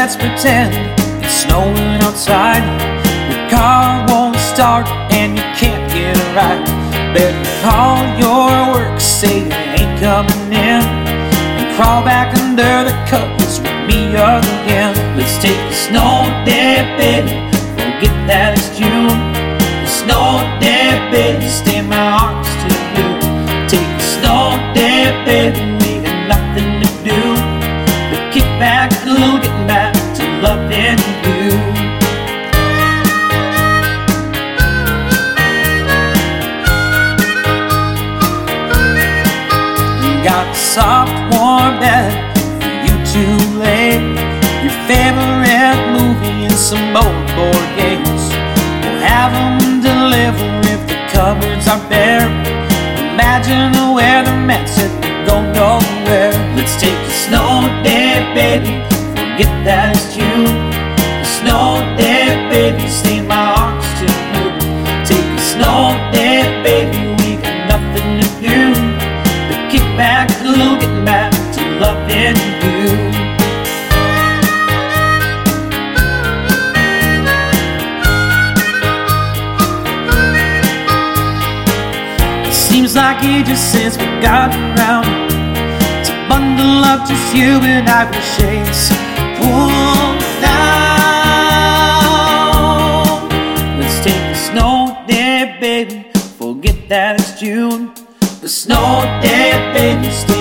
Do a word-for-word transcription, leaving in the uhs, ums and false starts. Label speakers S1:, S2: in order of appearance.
S1: let's pretend it's snowing outside. Your car won't start and you can't get a ride. Better call your work, say you ain't coming in, and crawl back under the covers with me again. Let's take a snow day, baby, forget that it's June. A snow day, baby, stay in my arms till noon. Take a snow day, baby, we got nothing to do but kick back and get back to loving you. Got a soft, warm bed for you to lay your favorite movie and some old board games. We'll have them deliver if the cupboards are bare. Imagine the weatherman said we go nowhere. Let's take a snow day, baby, forget that it's June. A snow day, baby, stay in my arms till noon. Take a snow day, baby, we got nothing to do but kick back and get back to loving you. It seems like ages since we got around to bundle up just you and I with shades pulled down. Let's take a snow day, baby, forget that it's June. The snow day, baby, stay